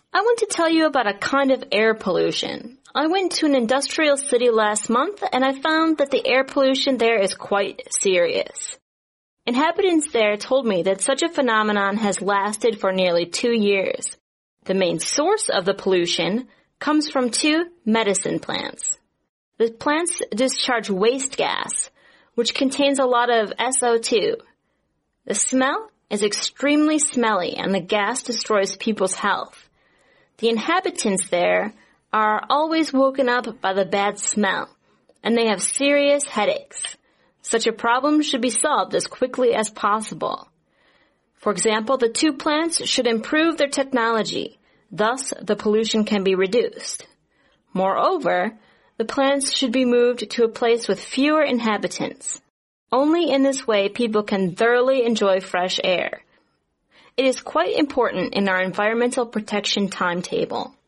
I want to tell you about a kind of air pollution. I went to an industrial city last month and I found that the air pollution there is quite serious. Inhabitants there told me that such a phenomenon has lasted for nearly 2 years. The main source of the pollution comes from 2 medicine plants. The plants discharge waste gas, which contains a lot of SO2. The smell is extremely smelly and the gas destroys people's health. The inhabitants there are always woken up by the bad smell, and they have serious headaches. Such a problem should be solved as quickly as possible. For example, the 2 plants should improve their technology. Thus, the pollution can be reduced. Moreover, the plants should be moved to a place with fewer inhabitants. Only in this way people can thoroughly enjoy fresh air. It is quite important in our environmental protection timetable.